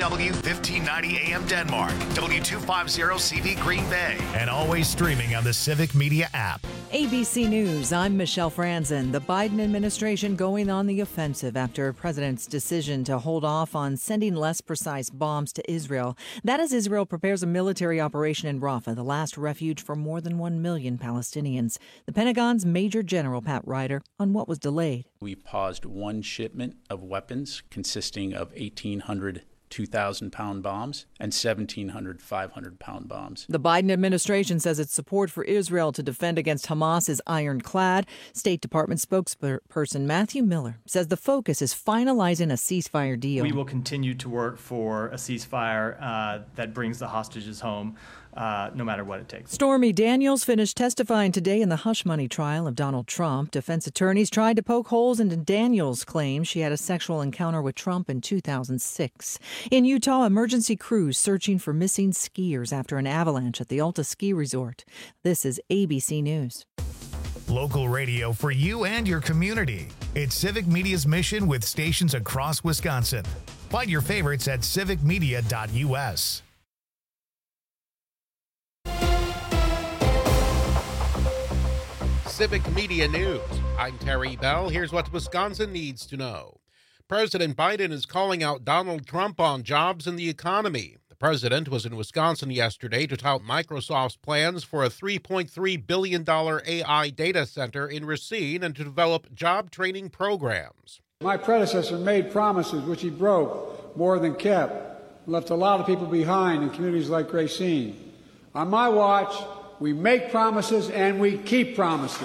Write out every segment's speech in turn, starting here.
KNW 1590 AM Denmark, W250CV Green Bay, and always streaming on the Civic Media app. ABC News, I'm Michelle Franzen. The Biden administration going on the offensive after President's decision to hold off on sending less precise bombs to Israel. That as Israel prepares a military operation in Rafah, the last refuge for more than 1 million Palestinians. The Pentagon's Major General Pat Ryder on what was delayed. We paused one shipment of weapons consisting of 1,800 2,000-pound bombs and 1,700 500-pound bombs. The Biden administration says its support for Israel to defend against Hamas is ironclad. State Department spokesperson Matthew Miller says the focus is finalizing a ceasefire deal. We will continue to work for a ceasefire that brings the hostages home, no matter what it takes. Stormy Daniels finished testifying today in the hush money trial of Donald Trump. Defense attorneys tried to poke holes into Daniels' claims she had a sexual encounter with Trump in 2006. In Utah, emergency crews searching for missing skiers after an avalanche at the Alta Ski Resort. This is ABC News. Local radio for you and your community. It's Civic Media's mission with stations across Wisconsin. Find your favorites at civicmedia.us. Civic Media News. I'm Terry Bell. Here's what Wisconsin needs to know. President Biden is calling out Donald Trump on jobs and the economy. The president was in Wisconsin yesterday to tout Microsoft's plans for a $3.3 billion AI data center in Racine and to develop job training programs. My predecessor made promises which he broke more than kept, left a lot of people behind in communities like Racine. On my watch, we make promises and we keep promises.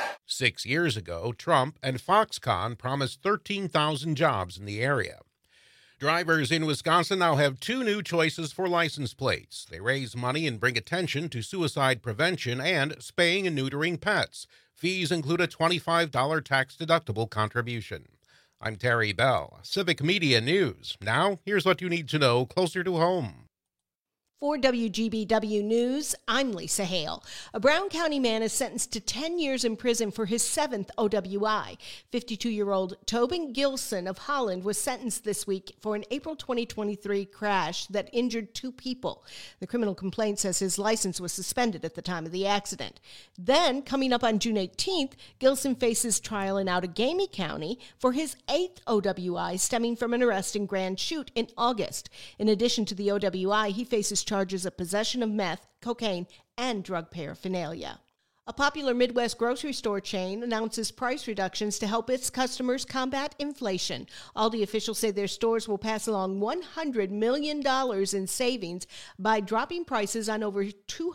6 years ago, Trump and Foxconn promised 13,000 jobs in the area. Drivers in Wisconsin now have two new choices for license plates. They raise money and bring attention to suicide prevention and spaying and neutering pets. Fees include a $25 tax-deductible contribution. I'm Terry Bell, Civic Media News. Now, here's what you need to know closer to home. For WGBW News, I'm Lisa Hale. A Brown County man is sentenced to 10 years in prison for his 7th OWI. 52-year-old Tobin Gilson of Holland was sentenced this week for an April 2023 crash that injured 2 people. The criminal complaint says his license was suspended at the time of the accident. Then, coming up on June 18th, Gilson faces trial in Outagamie County for his 8th OWI stemming from an arrest in Grand Chute in August. In addition to the OWI, he faces charges of possession of meth, cocaine, and drug paraphernalia. A popular Midwest grocery store chain announces price reductions to help its customers combat inflation. Aldi officials say their stores will pass along $100 million in savings by dropping prices on over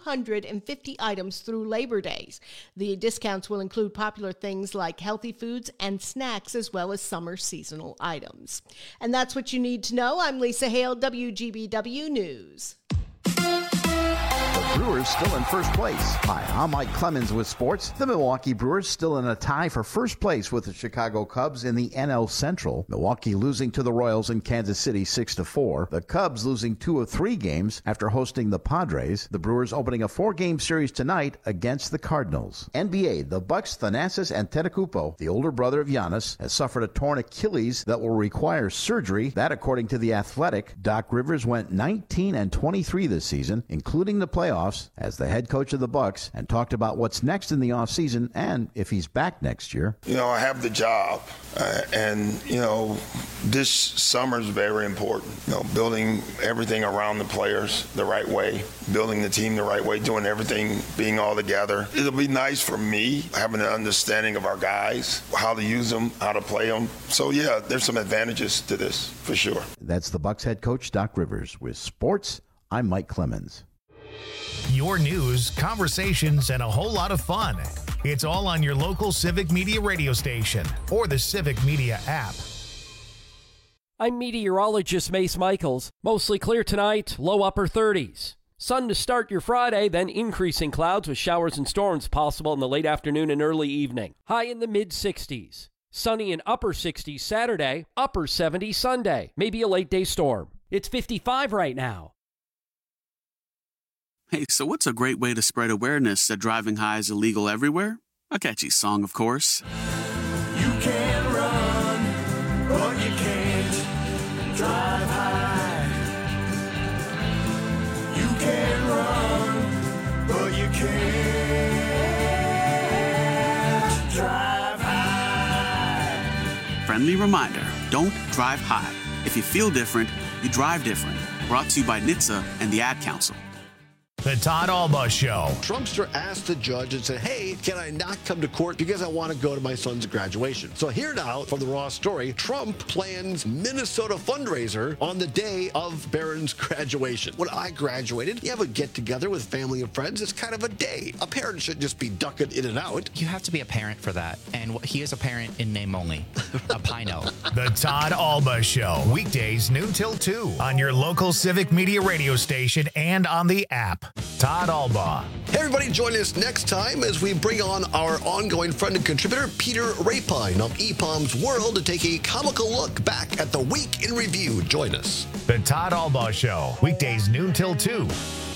250 items through Labor Days. The discounts will include popular things like healthy foods and snacks, as well as summer seasonal items. And that's what you need to know. I'm Lisa Hale, WGBW News. The Brewers still in first place. Hi, I'm Mike Clemens with sports. The Milwaukee Brewers still in a tie for first place with the Chicago Cubs in the NL Central. Milwaukee losing to the Royals in Kansas City 6-4. The Cubs losing 2 of 3 games after hosting the Padres. The Brewers opening a 4-game series tonight against the Cardinals. NBA, the Bucks, Thanasis Antetokounmpo, the older brother of Giannis, has suffered a torn Achilles that will require surgery. That, according to The Athletic. Doc Rivers went 19-23 this season, including the playoffs, as the head coach of the Bucks, and talked about what's next in the offseason and if he's back next year. I have the job, and this summer is very important. Building everything around the players the right way, building the team the right way, doing everything, being all together. It'll be nice for me having an understanding of our guys, how to use them, how to play them. So yeah, there's some advantages to this for sure. That's the Bucks head coach, Doc Rivers. With sports, I'm Mike Clemens. Your news, conversations, and a whole lot of fun. It's all on your local Civic Media radio station or the Civic Media app. I'm meteorologist Mace Michaels. Mostly clear tonight, low upper 30s. Sun to start your Friday, then increasing clouds with showers and storms possible in the late afternoon and early evening. High in the mid-60s. Sunny in upper 60s Saturday, upper 70s Sunday. Maybe a late day storm. It's 55 right now. Hey, so what's a great way to spread awareness that driving high is illegal everywhere? A catchy song, of course. You can run, but you can't drive high. friendly reminder, don't drive high. If you feel different, you drive different. Brought to you by NHTSA and the Ad Council. The Todd Alba Show. Trumpster asked the judge and said, hey, can I not come to court because I want to go to my son's graduation? So here now from the Raw story, Trump plans Minnesota fundraiser on the day of Barron's graduation. When I graduated, you have a get-together with family and friends. It's kind of a day. A parent should just be ducking in and out. You have to be a parent for that. And he is a parent in name only. A Pino. The Todd Alba Show. Weekdays noon till 2 on your local Civic Media radio station and on the app. Todd Alba. Hey, everybody, join us next time as we bring on our ongoing friend and contributor, Peter Rapine of EPOM's World, to take a comical look back at the week in review. Join us. The Todd Alba Show. Weekdays noon till 2.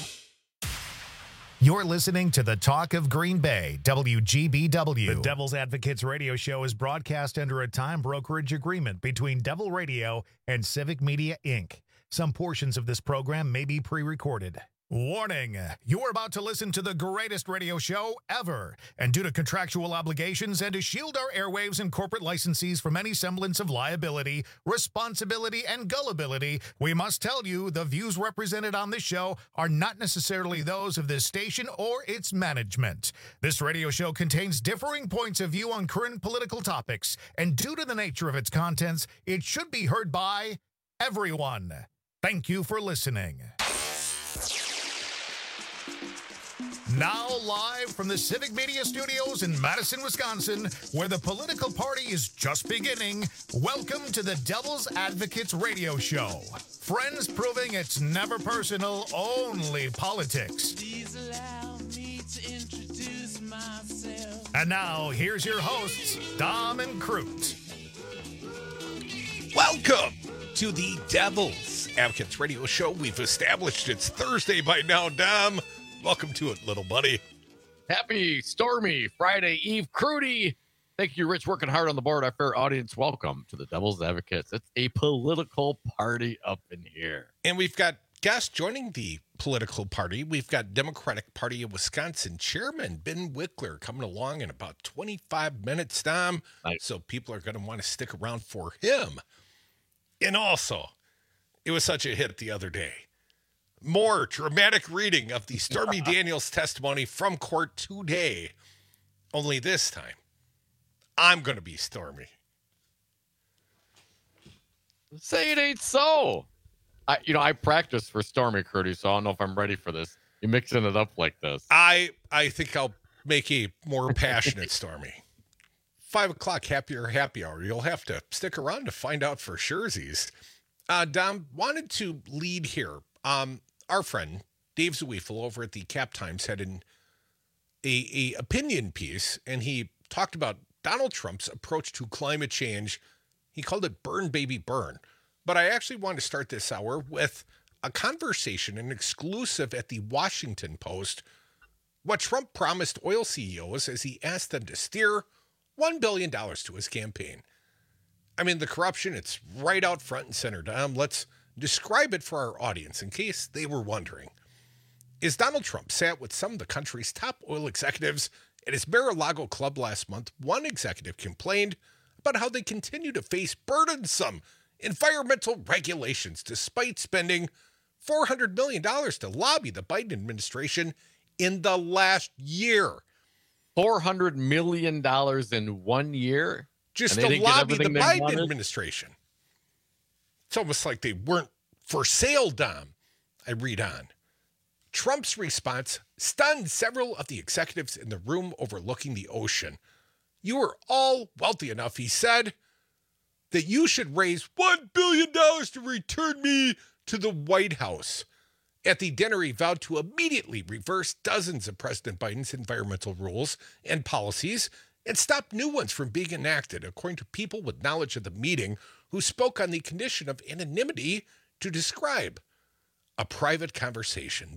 You're listening to the Talk of Green Bay, WGBW. The Devil's Advocates radio show is broadcast under a time brokerage agreement between Devil Radio and Civic Media, Inc. Some portions of this program may be pre-recorded. Warning, you're about to listen to the greatest radio show ever. And due to contractual obligations and to shield our airwaves and corporate licensees from any semblance of liability, responsibility, and gullibility, we must tell you the views represented on this show are not necessarily those of this station or its management. This radio show contains differing points of view on current political topics, and due to the nature of its contents, it should be heard by everyone. Thank you for listening. Now live from the Civic Media Studios in Madison, Wisconsin, where the political party is just beginning, welcome to the Devil's Advocates radio show. Friends proving it's never personal, only politics. Please allow me to introduce myself. And now, here's your hosts, Dom and Crute. Welcome to the Devil's Advocates radio show. We've established it's Thursday by now, Dom. Welcome to it, little buddy. Happy, stormy Friday Eve, Crudy. Thank you, Rich, working hard on the board. Our fair audience, welcome to the Devil's Advocates. It's a political party up in here. And we've got guests joining the political party. We've got Democratic Party of Wisconsin Chairman Ben Wickler coming along in about 25 minutes, Dom. Nice. So people are going to want to stick around for him. And also, it was such a hit the other day. More dramatic reading of the Stormy Daniels testimony from court today. Only this time, I'm going to be Stormy. Say it ain't so. I practiced for Stormy, Curdy, so I don't know if I'm ready for this. You're mixing it up like this. I think I'll make a more passionate Stormy. 5 o'clock happy hour. You'll have to stick around to find out for surezies. Dom, wanted to lead here. Our friend Dave Zweifel over at the Cap Times had a opinion piece, and he talked about Donald Trump's approach to climate change. He called it burn, baby, burn. But I actually want to start this hour with a conversation, an exclusive at the Washington Post, what Trump promised oil CEOs as he asked them to steer $1 billion to his campaign. I mean, the corruption, it's right out front and center, Dom. Let's describe it for our audience in case they were wondering. As Donald Trump sat with some of the country's top oil executives at his Mar-a-Lago club last month, one executive complained about how they continue to face burdensome environmental regulations despite spending $400 million to lobby the Biden administration in the last year. $400 million in 1 year? Just to lobby the Biden administration. It's almost like they weren't for sale, Dom. I read on. Trump's response stunned several of the executives in the room overlooking the ocean. You are all wealthy enough, he said, that you should raise $1 billion to return me to the White House. At the dinner, he vowed to immediately reverse dozens of President Biden's environmental rules and policies and stop new ones from being enacted, according to people with knowledge of the meeting who spoke on the condition of anonymity to describe a private conversation.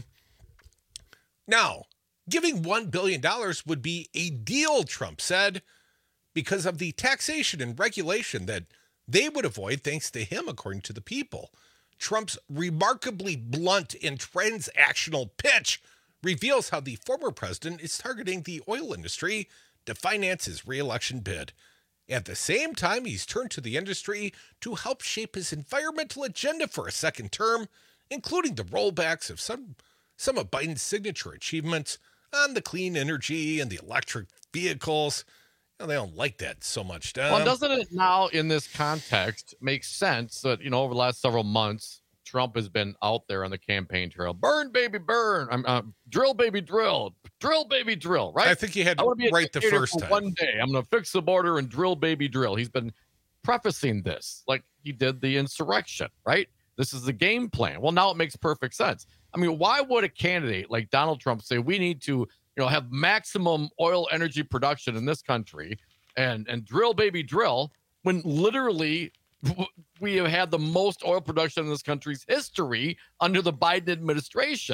Now, giving $1 billion would be a deal, Trump said, because of the taxation and regulation that they would avoid thanks to him, according to the people. Trump's remarkably blunt and transactional pitch reveals how the former president is targeting the oil industry to finance his re-election bid. At the same time, he's turned to the industry to help shape his environmental agenda for a second term, including the rollbacks of some of Biden's signature achievements on the clean energy and the electric vehicles. You know, they don't like that so much, Dom. Well, doesn't it now, in this context, make sense that, over the last several months, Trump has been out there on the campaign trail. Burn, baby, burn. Drill, baby, drill. Drill, baby, drill, right? I think he had right the first time. One day, I'm going to fix the border and drill, baby, drill. He's been prefacing this like he did the insurrection, right? This is the game plan. Well, now it makes perfect sense. I mean, why would a candidate like Donald Trump say we need to, have maximum oil energy production in this country and drill, baby, drill, when literally we have had the most oil production in this country's history under the Biden administration?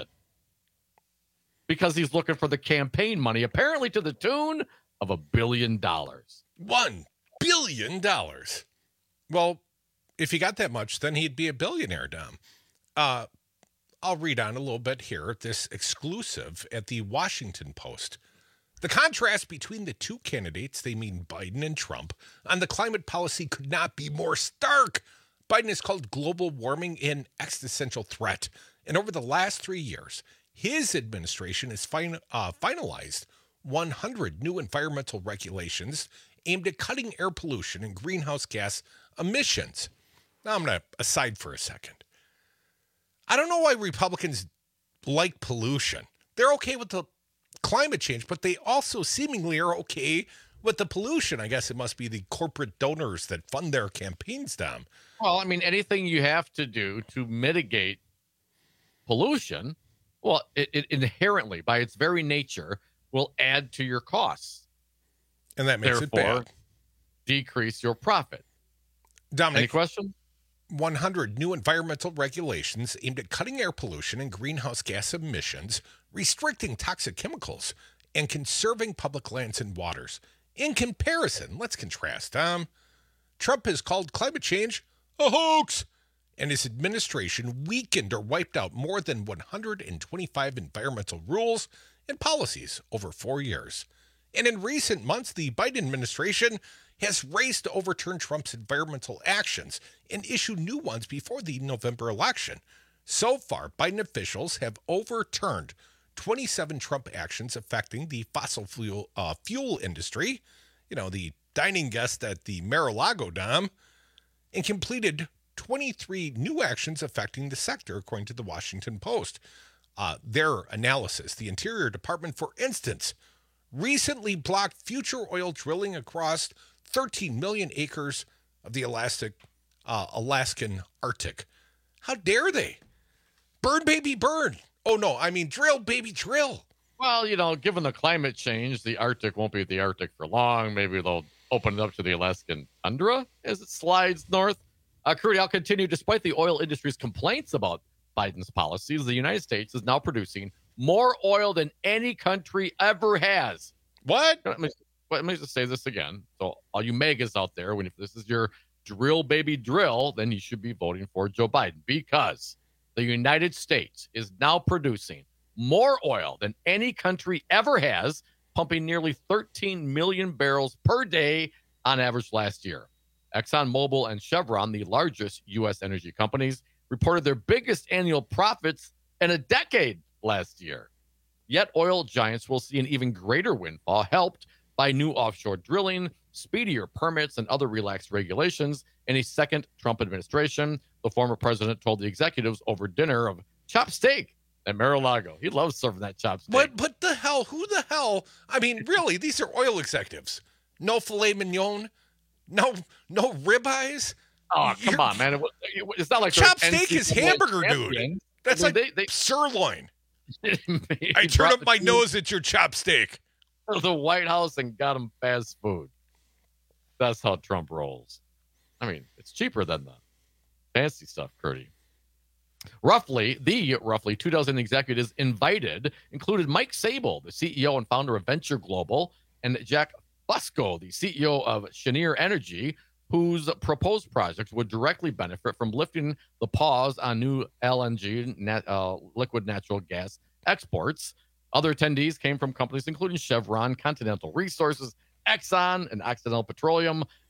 Because he's looking for the campaign money, apparently to the tune of $1 billion. $1 billion. Well, if he got that much, then he'd be a billionaire, Dom. I'll read on a little bit here, this exclusive at the Washington Post. The contrast between the two candidates, they mean Biden and Trump, on the climate policy could not be more stark. Biden has called global warming an existential threat. And over the last 3 years, his administration has finalized 100 new environmental regulations aimed at cutting air pollution and greenhouse gas emissions. Now, I'm going to aside for a second. I don't know why Republicans like pollution. They're okay with the climate change, but they also seemingly are okay with the pollution. I guess it must be the corporate donors that fund their campaigns, Dom. Well, I mean, anything you have to do to mitigate pollution, well, it inherently, by its very nature, will add to your costs. And that makes Therefore, it bad. Decrease your profit. Dominic, any question? 100 new environmental regulations aimed at cutting air pollution and greenhouse gas emissions, restricting toxic chemicals, and conserving public lands and waters. In comparison, let's contrast. Trump has called climate change a hoax, and his administration weakened or wiped out more than 125 environmental rules and policies over 4 years. And in recent months, the Biden administration has raced to overturn Trump's environmental actions and issue new ones before the November election. So far, Biden officials have overturned 27 Trump actions affecting the fossil fuel industry, the dining guest at the Mar-a-Lago, Dom, and completed 23 new actions affecting the sector, according to the Washington Post. Their analysis, the Interior Department, for instance, recently blocked future oil drilling across 13 million acres of the Alaskan Arctic. How dare they? Burn, baby, burn. Oh, no, I mean drill, baby, drill. Well, given the climate change, the Arctic won't be the Arctic for long. Maybe they'll open it up to the Alaskan tundra as it slides north. Crudy, I'll continue. Despite the oil industry's complaints about Biden's policies, the United States is now producing more oil than any country ever has. What? Let me just say this again. So all you megas out there, if this is your drill, baby, drill, then you should be voting for Joe Biden, because the United States is now producing more oil than any country ever has, pumping nearly 13 million barrels per day on average last year. ExxonMobil and Chevron, the largest U.S. energy companies, reported their biggest annual profits in a decade last year. Yet oil giants will see an even greater windfall, helped by new offshore drilling, speedier permits, and other relaxed regulations in a second Trump administration. The former president told the executives over dinner of chopped steak at Mar-a-Lago. He loves serving that chopped steak. But the hell? Who the hell? I mean, really, these are oil executives. No filet mignon, no ribeyes. Oh, come on, man. It's not like chopped steak is hamburger, dude. That's like sirloin. I turned up my nose at your chopped steak. The White House and got him fast food. That's how Trump rolls. I mean, it's cheaper than the fancy stuff, Curdy. Roughly 24 executives invited included Mike Sable, the CEO and founder of Venture Global, and Jack Fusco, the CEO of Cheniere Energy, whose proposed project would directly benefit from lifting the pause on new LNG, liquid natural gas exports. Other attendees came from companies including Chevron, Continental Resources, Exxon, and Occidental Petroleum.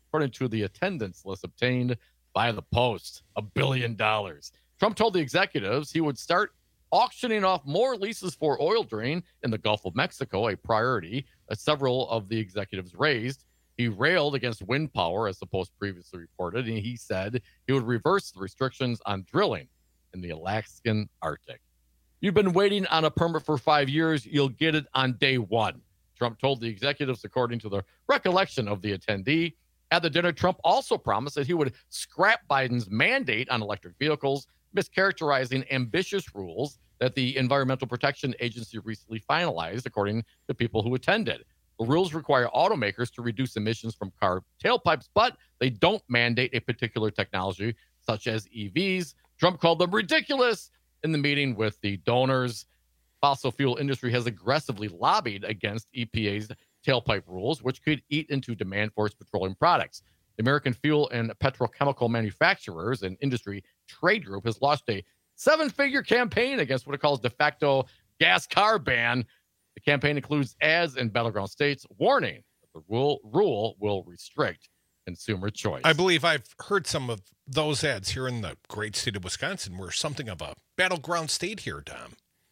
according to the attendance list obtained by the Post. $1 billion. Trump told the executives he would start auctioning off more leases for oil drilling in the Gulf of Mexico, a priority that several of the executives raised. He railed against wind power, as the Post previously reported, and he said he would reverse the restrictions on drilling in the Alaskan Arctic. You've been waiting on a permit for 5 years. You'll get it on day one, Trump told the executives, according to the recollection of the attendee. At the dinner, Trump also promised that he would scrap Biden's mandate on electric vehicles, mischaracterizing ambitious rules that the Environmental Protection Agency recently finalized, according to people who attended. The rules require automakers to reduce emissions from car tailpipes, but they don't mandate a particular technology, such as EVs. Trump called them ridiculous in the meeting with the donors. Fossil fuel industry has aggressively lobbied against EPA's tailpipe rules, which could eat into demand for its petroleum products. The American Fuel and Petrochemical Manufacturers and Industry Trade Group has launched a 7-figure campaign against what it calls de facto gas car ban. The campaign includes ads in battleground states warning that the rule will restrict consumer choice. I believe I've heard some of those ads here in the great state of Wisconsin. We're something of a battleground state here, Dom.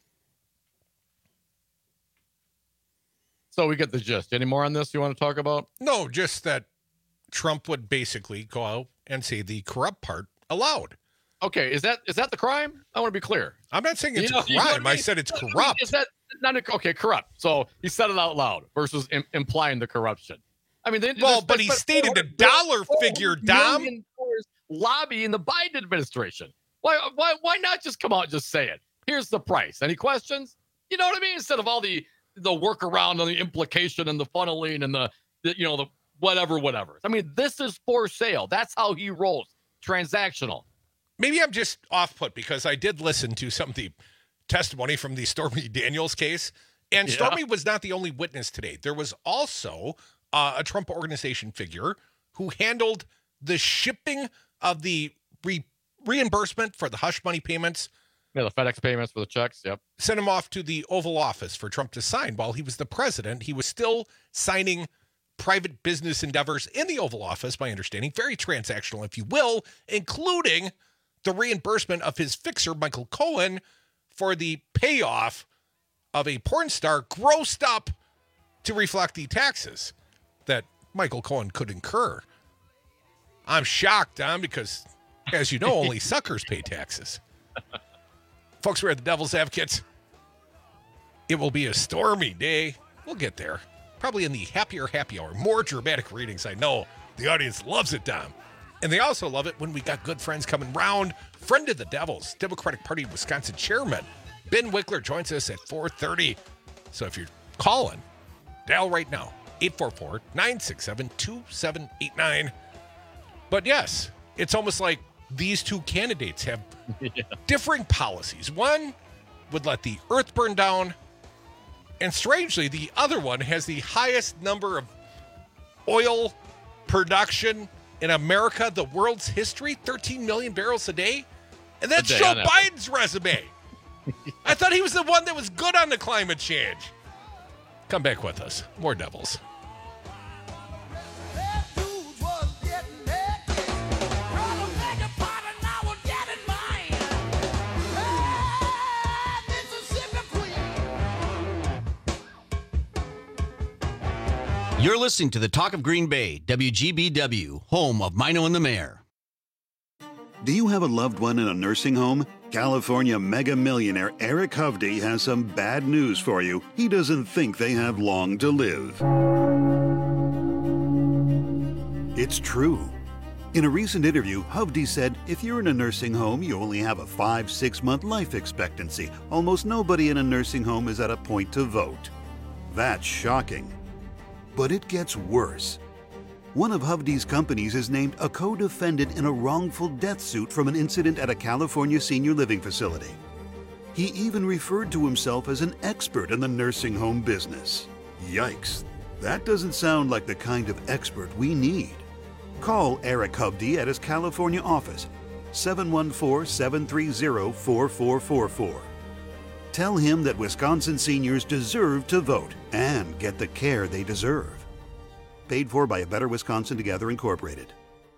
So we get the gist. Any more on this you want to talk about? No, just that Trump would basically go out and say the corrupt part aloud. Okay, is that the crime? I want to be clear. I'm not saying it's a crime. I said it's corrupt. Is that not okay? Corrupt. So he said it out loud versus implying the corruption. I mean, but he stated a dollar figure, Dom. Lobbying the Biden administration. Why not just come out and just say it? Here's the price. Any questions? You know what I mean? Instead of all the workaround and the implication and the funneling and the whatever. I mean, this is for sale. That's how he rolls. Transactional. Maybe I'm just off put because I did listen to some of the testimony from the Stormy Daniels case, and Stormy was not the only witness today. There was also a Trump organization figure who handled the shipping of the reimbursement for the hush money payments. Yeah, the FedEx payments for the checks, yep. Sent him off to the Oval Office for Trump to sign. While he was the president, he was still signing private business endeavors in the Oval Office, my understanding. Very transactional, if you will, including the reimbursement of his fixer, Michael Cohen, for the payoff of a porn star grossed up to reflect the taxes that Michael Cohen could incur. I'm shocked, Don, because, as you know, only suckers pay taxes. Folks, we're at the Devil's Advocates. It will be a stormy day. We'll get there. Probably in the happier happy hour. More dramatic readings, I know. The audience loves it, Dom. And they also love it when we got good friends coming round. Friend of the Devils, Democratic Party of Wisconsin Chairman Ben Wickler joins us at 4:30. So if you're calling, dial right now, 844-967-2789. But yes, it's almost like these two candidates have differing policies. One would let the earth burn down, and strangely, the other one has the highest number of oil production in America, the world's history, 13 million barrels a day. And that's Joe Biden's resume. I thought he was the one that was good on the climate change. Come back with us. More Devils. You're listening to the Talk of Green Bay, WGBW, home of Mino and the Mayor. Do you have a loved one in a nursing home? California mega millionaire Eric Hovde has some bad news for you. He doesn't think they have long to live. It's true. In a recent interview, Hovde said, if you're in a nursing home, you only have a 5-6 month life expectancy. Almost nobody in a nursing home is at a point to vote. That's shocking. But it gets worse. One of Hovde's companies is named a co-defendant in a wrongful death suit from an incident at a California senior living facility. He even referred to himself as an expert in the nursing home business. Yikes. That doesn't sound like the kind of expert we need. Call Eric Hovde at his California office, 714-730-4444. Tell him that Wisconsin seniors deserve to vote and get the care they deserve. Paid for by A Better Wisconsin Together Incorporated.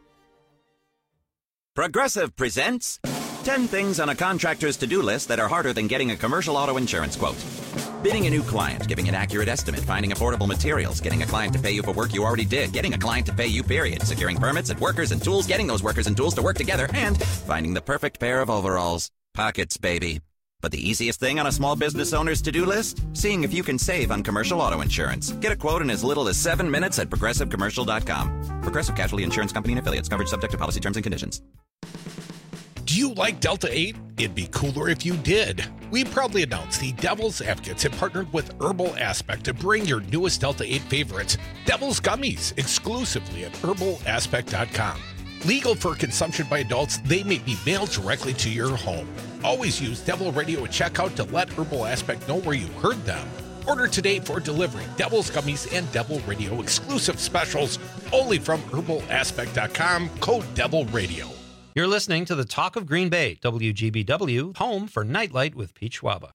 Progressive presents 10 things on a contractor's to-do list that are harder than getting a commercial auto insurance quote. Bidding a new client, giving an accurate estimate, finding affordable materials, getting a client to pay you for work you already did, getting a client to pay you, period, securing permits and workers and tools, getting those workers and tools to work together, and finding the perfect pair of overalls. Pockets, baby. But the easiest thing on a small business owner's to-do list? Seeing if you can save on commercial auto insurance. Get a quote in as little as 7 minutes at ProgressiveCommercial.com. Progressive Casualty Insurance Company and Affiliates. Coverage subject to policy terms and conditions. Do you like Delta 8? It'd be cooler if you did. We proudly announce the Devil's Advocates have partnered with Herbal Aspect to bring your newest Delta 8 favorites, Devil's Gummies, exclusively at herbalaspect.com. Legal for consumption by adults, they may be mailed directly to your home. Always use Devil Radio at checkout to let Herbal Aspect know where you heard them. Order today for delivery. Devil's Gummies and Devil Radio exclusive specials only from herbalaspect.com, code Devil Radio. You're listening to the Talk of Green Bay, WGBW, home for Nightlight with Pete Schwaba.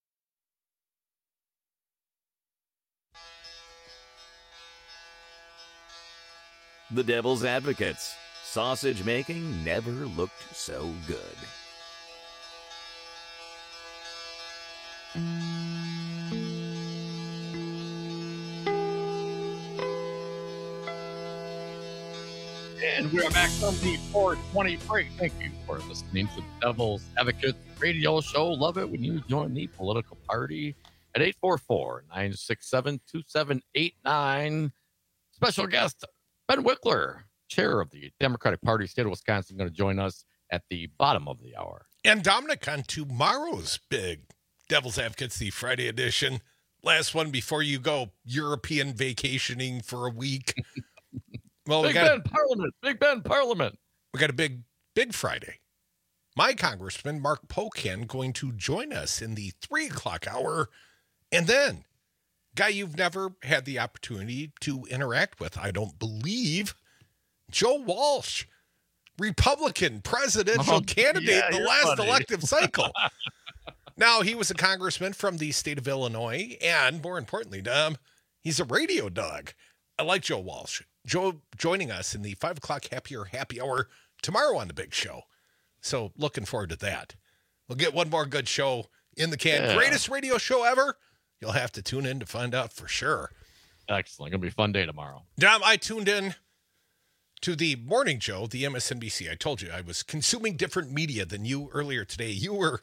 The Devil's Advocates. Sausage making never looked so good. And we are back from the 420 break. Thank you for listening to the Devil's Advocate radio show. Love it when you join the political party at 844-967-2789. Special guest, Ben Wickler, chair of the Democratic Party, state of Wisconsin, going to join us at the bottom of the hour. And Dominic on tomorrow's big Devil's Advocates, the Friday edition. Last one before you go European vacationing for a week. Well, Big Ben Parliament. We got a big Friday. My Congressman, Mark Pocan, going to join us in the 3 o'clock hour. And then, guy you've never had the opportunity to interact with, I don't believe, Joe Walsh, Republican presidential candidate in the last elective cycle. Now, he was a congressman from the state of Illinois, and more importantly, Dom, he's a radio dog. I like Joe Walsh. Joe joining us in the 5 o'clock happy hour tomorrow on the big show. So looking forward to that. We'll get one more good show in the can. Yeah. Greatest radio show ever. You'll have to tune in to find out for sure. Excellent. Going to be a fun day tomorrow. Dom, I tuned in to the morning show, the MSNBC. I told you I was consuming different media than you earlier today. You were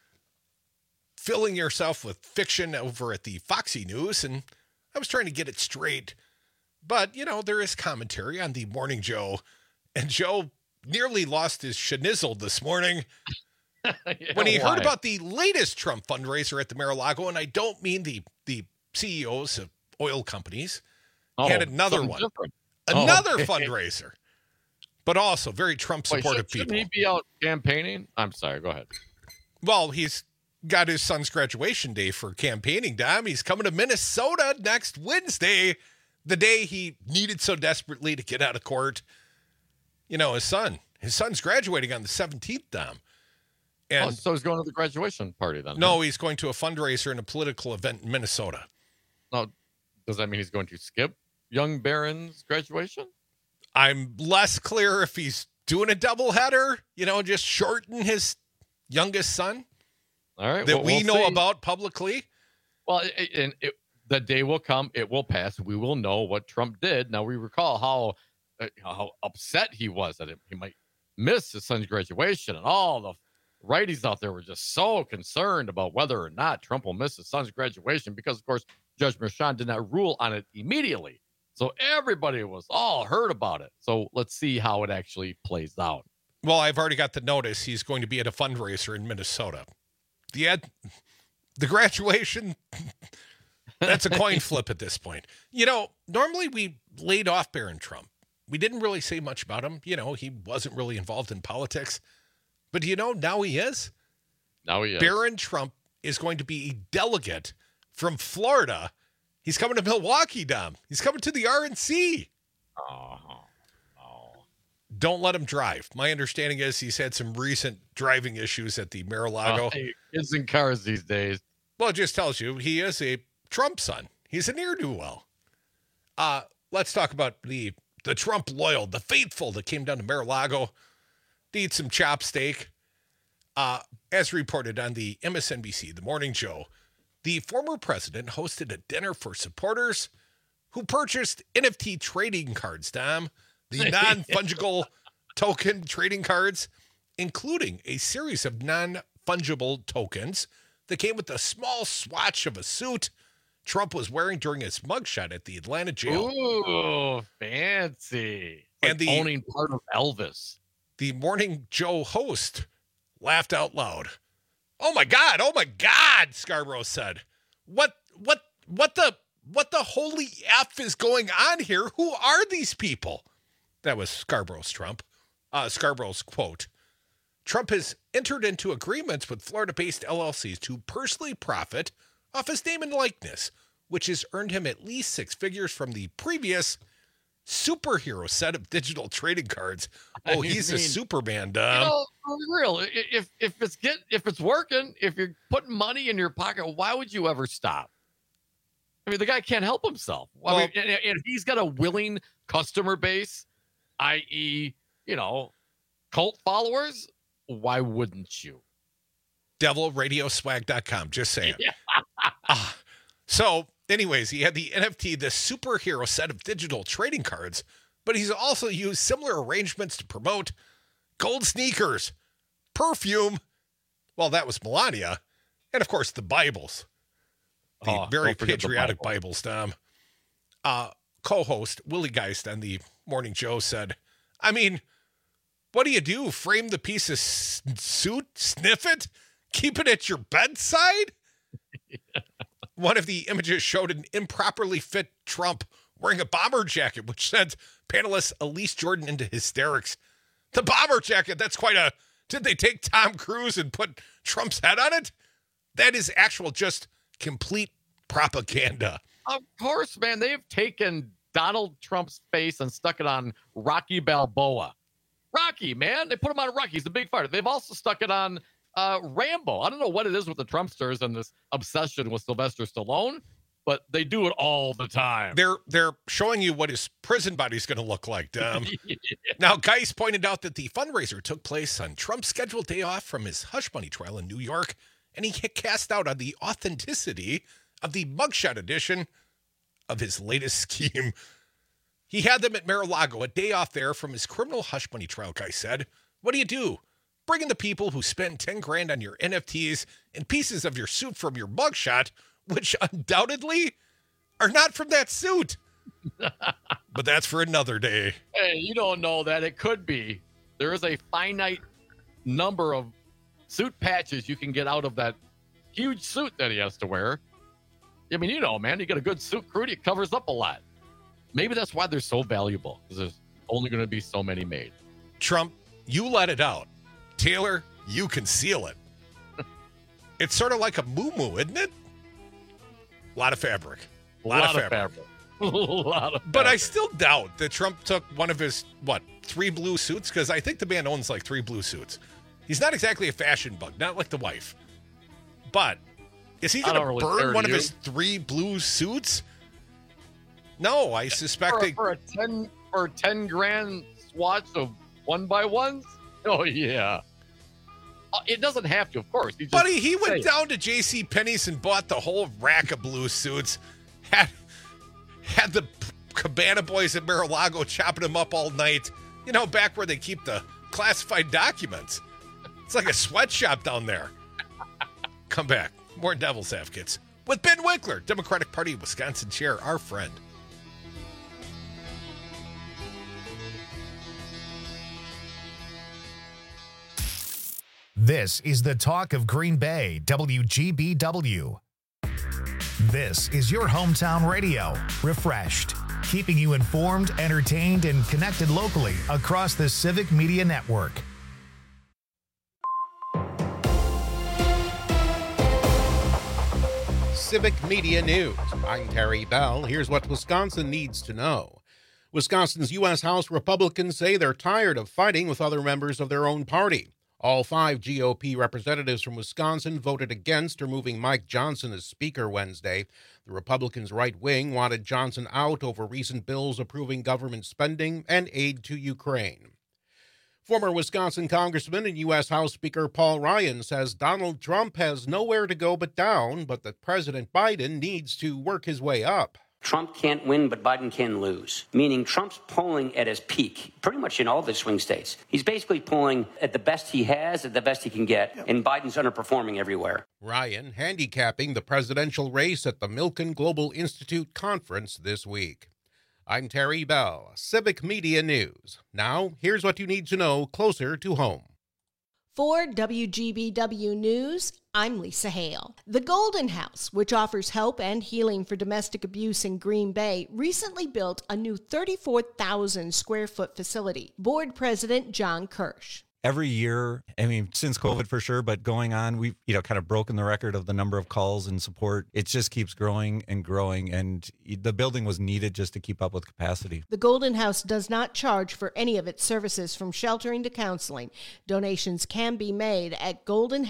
filling yourself with fiction over at the Foxy News, and I was trying to get it straight. But, you know, there is commentary on the morning Joe, and Joe nearly lost his schnizzle this morning when he heard about the latest Trump fundraiser at the Mar-a-Lago, and I don't mean the CEOs of oil companies. Had another one. Another fundraiser. But also very Trump-supportive people. Shouldn't he be out campaigning? I'm sorry, go ahead. Well, he's got his son's graduation day for campaigning, Dom. He's coming to Minnesota next Wednesday, the day he needed so desperately to get out of court. You know, his son's graduating on the 17th, Dom. And so he's going to the graduation party then? No, he's going to a fundraiser and a political event in Minnesota. Now, does that mean he's going to skip young Barron's graduation? I'm less clear if he's doing a doubleheader, you know, just shorten his youngest son. All right. That we know about publicly. Well, the day will come. It will pass. We will know what Trump did. Now, we recall how upset he was that he might miss his son's graduation, and all the righties out there were just so concerned about whether or not Trump will miss his son's graduation because, of course, Judge Merchan did not rule on it immediately. So everybody was all heard about it. So let's see how it actually plays out. Well, I've already got the notice. He's going to be at a fundraiser in Minnesota. The graduation, that's a coin flip at this point. You know, normally we laid off Barron Trump. We didn't really say much about him. You know, he wasn't really involved in politics. But, you know, now he is. Now he is. Barron Trump is going to be a delegate from Florida. He's coming to Milwaukee, Dom. He's coming to the RNC. Oh. Don't let him drive. My understanding is he's had some recent driving issues at the Mar-a-Lago. Kids in cars these days. Well, it just tells you he is a Trump son. He's a ne'er-do-well. let's talk about the Trump loyal, the faithful that came down to Mar-a-Lago to eat some chop steak. As reported on the MSNBC, The Morning Joe, the former president hosted a dinner for supporters who purchased NFT trading cards, Tom, the non-fungible token trading cards, including a series of non-fungible tokens that came with a small swatch of a suit Trump was wearing during his mugshot at the Atlanta jail. Ooh, fancy. Like And the owning part of Elvis. The Morning Joe host laughed out loud. Oh my God, Scarborough said. What the holy F is going on here? Who are these people? That was Scarborough's quote. Trump has entered into agreements with Florida-based LLCs to personally profit off his name and likeness, which has earned him at least 6 figures from the previous superhero set of digital trading cards. Oh, he's a Superman, Dom. You know, for real, if it's working, if you're putting money in your pocket, why would you ever stop? I mean, the guy can't help himself. I mean, and if he's got a willing customer base, i.e., cult followers, why wouldn't you? DevilRadioswag.com, just saying. So, anyways, he had the NFT, the superhero set of digital trading cards, but he's also used similar arrangements to promote gold sneakers, perfume, well, that was Melania, and of course the Bibles. The very patriotic Bibles, Tom. Co-host Willie Geist on the Morning Joe said, I mean, what do? Frame the piece of suit, sniff it, keep it at your bedside? One of the images showed an improperly fit Trump wearing a bomber jacket, which sent panelist Elise Jordan into hysterics. The bomber jacket, that's quite a... Did they take Tom Cruise and put Trump's head on it? That is actual just complete propaganda. Of course, man. They've taken Donald Trump's face and stuck it on Rocky Balboa. Rocky, man. They put him on Rocky. He's a big fighter. They've also stuck it on Rambo. I don't know what it is with the Trumpsters and this obsession with Sylvester Stallone, but they do it all the time. They're showing you what his prison body's going to look like, Dom. Yeah. Now, Geis pointed out that the fundraiser took place on Trump's scheduled day off from his hush money trial in New York, and he cast out on the authenticity of the mugshot edition of his latest scheme. He had them at Mar-a-Lago, a day off there from his criminal hush money trial, Geis said. What do? Bring in the people who spend $10,000 on your NFTs and pieces of your suit from your mugshot, which undoubtedly are not from that suit. But that's for another day. Hey, you don't know that. It could be. There is a finite number of suit patches you can get out of that huge suit that he has to wear. I mean, man, you get a good suit crew, it covers up a lot. Maybe that's why they're so valuable, because there's only going to be so many made. Trump, you let it out. Taylor, you conceal it. It's sort of like a muumuu, isn't it? A lot of fabric. A lot of fabric. But I still doubt that Trump took one of his, 3 blue suits? Because I think the man owns like 3 blue suits. He's not exactly a fashion bug, not like the wife. But is he going to burn one of his 3 blue suits? No, I suspect for a $10,000 swatch of 1x1s. Oh yeah, it doesn't have to, of course. Buddy, he went down to J.C. Penney's and bought the whole rack of blue suits. Had the Cabana boys at Mar-a-Lago chopping them up all night. Back where they keep the classified documents. It's like a sweatshop down there. Come back. More Devil's Advocates with Ben Winkler, Democratic Party Wisconsin chair, our friend. This is the talk of Green Bay, WGBW. This is your hometown radio, refreshed, keeping you informed, entertained, and connected locally across the Civic Media Network. Civic Media News. I'm Terry Bell. Here's what Wisconsin needs to know. Wisconsin's U.S. House Republicans say they're tired of fighting with other members of their own party. All 5 GOP representatives from Wisconsin voted against removing Mike Johnson as Speaker Wednesday. The Republicans' right wing wanted Johnson out over recent bills approving government spending and aid to Ukraine. Former Wisconsin Congressman and U.S. House Speaker Paul Ryan says Donald Trump has nowhere to go but down, but that President Biden needs to work his way up. Trump can't win, but Biden can lose, meaning Trump's polling at his peak, pretty much in all the swing states. He's basically polling at the best he has, at the best he can get, and Biden's underperforming everywhere. Ryan handicapping the presidential race at the Milken Global Institute conference this week. I'm Terry Bell, Civic Media News. Now, here's what you need to know closer to home. For WGBW News, I'm Lisa Hale. The Golden House, which offers help and healing for domestic abuse in Green Bay, recently built a new 34,000 square foot facility. Board President John Kirsch. Every year, I mean, since COVID for sure, but going on, we've, kind of broken the record of the number of calls and support. It just keeps growing and growing, and the building was needed just to keep up with capacity. The Golden House does not charge for any of its services, from sheltering to counseling. Donations can be made at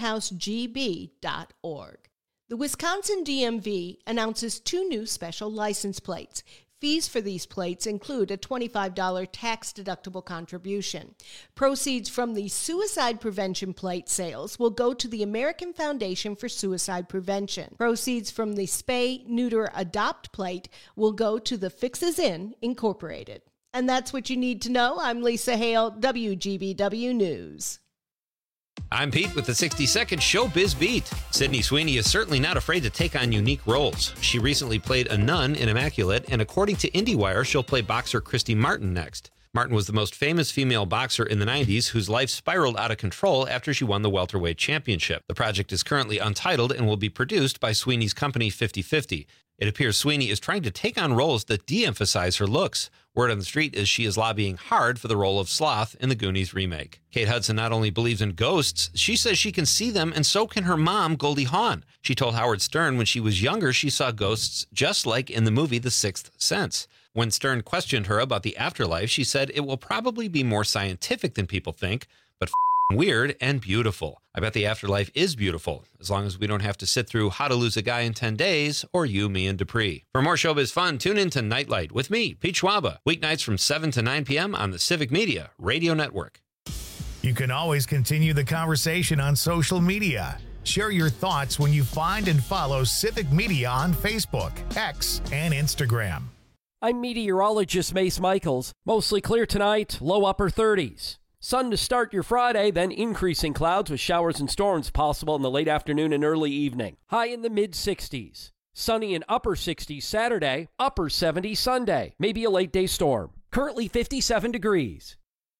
goldenhousegb.org. The Wisconsin DMV announces 2 new special license plates. Fees for these plates include a $25 tax-deductible contribution. Proceeds from the suicide prevention plate sales will go to the American Foundation for Suicide Prevention. Proceeds from the Spay, Neuter, Adopt plate will go to the Fixes In, Incorporated. And that's what you need to know. I'm Lisa Hale, WGBW News. I'm Pete with the 60-second Showbiz Beat. Sydney Sweeney is certainly not afraid to take on unique roles. She recently played a nun in Immaculate, and according to IndieWire, she'll play boxer Christy Martin next. Martin was the most famous female boxer in the 90s whose life spiraled out of control after she won the welterweight championship. The project is currently untitled and will be produced by Sweeney's company 50/50. It appears Sweeney is trying to take on roles that de-emphasize her looks. Word on the street is she is lobbying hard for the role of Sloth in the Goonies remake. Kate Hudson not only believes in ghosts, she says she can see them, and so can her mom, Goldie Hawn. She told Howard Stern when she was younger she saw ghosts just like in the movie The Sixth Sense. When Stern questioned her about the afterlife, she said it will probably be more scientific than people think, but weird and beautiful. I bet the afterlife is beautiful, as long as we don't have to sit through How to Lose a Guy in 10 Days or You, Me, and Dupree. For more showbiz fun, tune in to Nightlight with me, Pete Schwaba, weeknights from 7 to 9 p.m. on the Civic Media Radio Network. You can always continue the conversation on social media. Share your thoughts when you find and follow Civic Media on Facebook, X, and Instagram. I'm meteorologist Mace Michaels. Mostly clear tonight, low upper 30s. Sun to start your Friday, then increasing clouds with showers and storms possible in the late afternoon and early evening. High in the mid-60s. Sunny and upper 60s Saturday, upper 70s Sunday. Maybe a late day storm. Currently 57 degrees.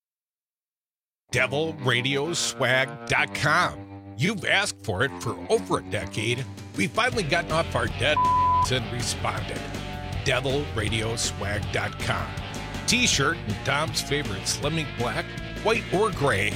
DevilRadioswag.com. You've asked for it for over a decade. We've finally gotten off our dead and responded. DevilRadioswag.com. T-shirt in Tom's favorite Slimming Black, white or gray.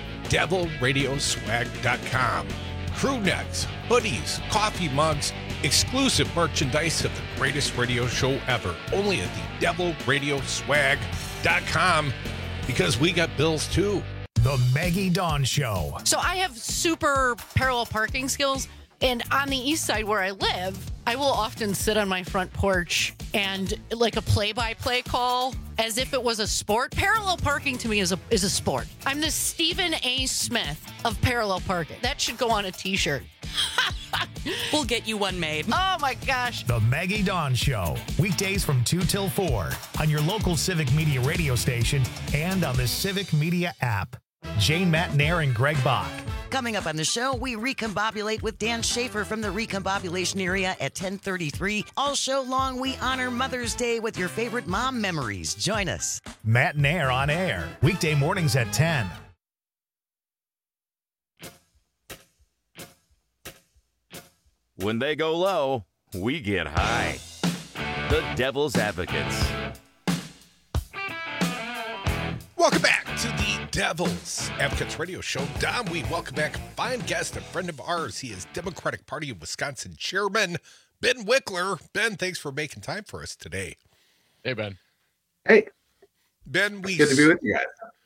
DevilRadioswag.com. Crew necks, hoodies, coffee mugs, exclusive merchandise of the greatest radio show ever. Only at the DevilRadioswag.com, because we got bills too. The Maggie Dawn Show. So I have super parallel parking skills. And on the east side where I live, I will often sit on my front porch and like a play-by-play call as if it was a sport. Parallel parking to me is a sport. I'm the Stephen A. Smith of parallel parking. That should go on a t-shirt. We'll get you one made. Oh my gosh. The Maggie Dawn Show. Weekdays from 2 till 4 on your local Civic Media radio station and on the Civic Media app. Jane Matnair and Greg Bach. Coming up on the show, we recombobulate with Dan Schaefer from the recombobulation area at 10:33. All show long, we honor Mother's Day with your favorite mom memories. Join us. Matnair on air, weekday mornings at 10. When they go low, we get high. The Devil's Advocates. Welcome back to the Devil's Advocates Radio Show. Dom, we welcome back a fine guest, a friend of ours. He is Democratic Party of Wisconsin Chairman Ben Wickler. Ben, thanks for making time for us today. Hey, Ben. Hey. Ben, good to be with you guys.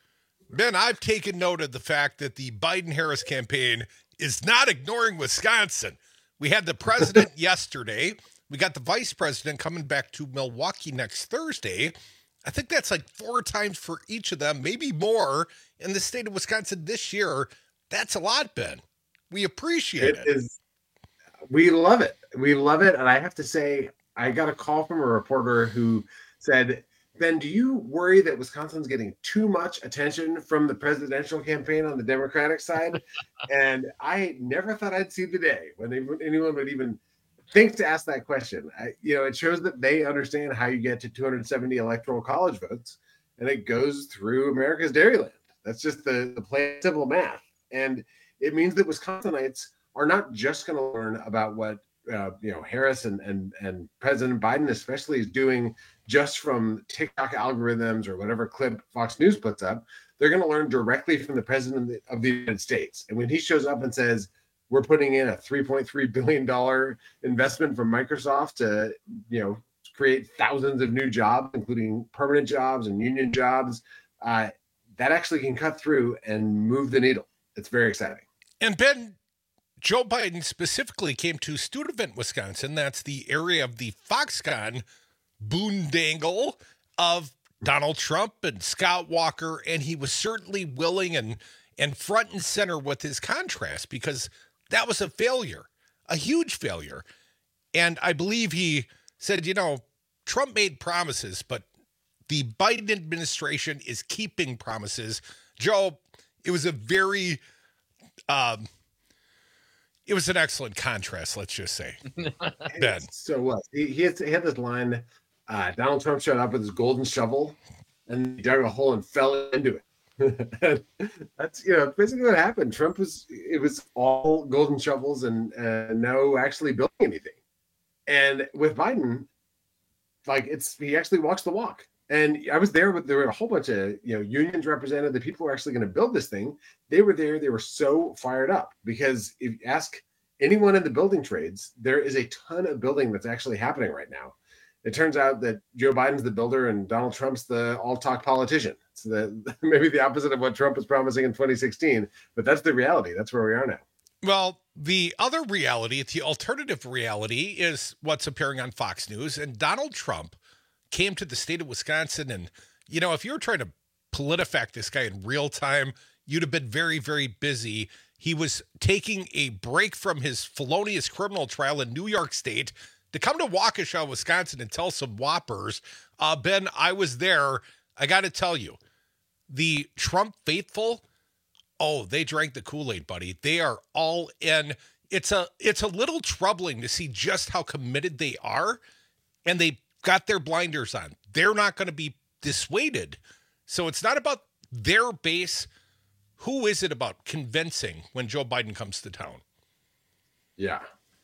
Ben, I've taken note of the fact that the Biden-Harris campaign is not ignoring Wisconsin. We had the president yesterday. We got the vice president coming back to Milwaukee next Thursday. I think that's like 4 times for each of them, maybe more, in the state of Wisconsin this year. That's a lot, Ben. We appreciate it. We love it. We love it. And I have to say, I got a call from a reporter who said, Ben, do you worry that Wisconsin's getting too much attention from the presidential campaign on the Democratic side? And I never thought I'd see the day when anyone would even think to ask that question. It shows that they understand how you get to 270 electoral college votes, and it goes through America's Dairyland. That's just the plain simple math. And it means that Wisconsinites are not just going to learn about what Harris and President Biden especially is doing just from TikTok algorithms or whatever clip Fox News puts up. They're going to learn directly from the president of the United States. And when he shows up and says, we're putting in a $3.3 billion investment from Microsoft to, create thousands of new jobs, including permanent jobs and union jobs, that actually can cut through and move the needle. It's very exciting. And Ben, Joe Biden specifically came to Sturtevant, Wisconsin. That's the area of the Foxconn boondoggle of Donald Trump and Scott Walker, and he was certainly willing and front and center with his contrast, because that was a failure, a huge failure. And I believe he said, Trump made promises, but the Biden administration is keeping promises. Joe, it was a very it was an excellent contrast, let's just say. Ben. So what? He had this line, Donald Trump showed up with his golden shovel and he dug a hole and fell into it. That's basically what happened. It was all golden shovels and no actually building anything. And with Biden, he actually walks the walk. And I was there, but there were a whole bunch of unions represented, the people who are actually going to build this thing. They were there. They were so fired up because if you ask anyone in the building trades, there is a ton of building that's actually happening right now. It turns out that Joe Biden's the builder and Donald Trump's the all-talk politician. It's maybe the opposite of what Trump was promising in 2016, but that's the reality. That's where we are now. Well, the other reality, the alternative reality, is what's appearing on Fox News. And Donald Trump came to the state of Wisconsin, and if you were trying to PolitiFact this guy in real time, you'd have been very, very busy. He was taking a break from his felonious criminal trial in New York State to come to Waukesha, Wisconsin, and tell some whoppers. Ben, I was there. I got to tell you, the Trump faithful, they drank the Kool-Aid, buddy. They are all in. It's a little troubling to see just how committed they are, and they got their blinders on. They're not going to be dissuaded. So it's not about their base. Who is it about convincing when Joe Biden comes to town? Yeah.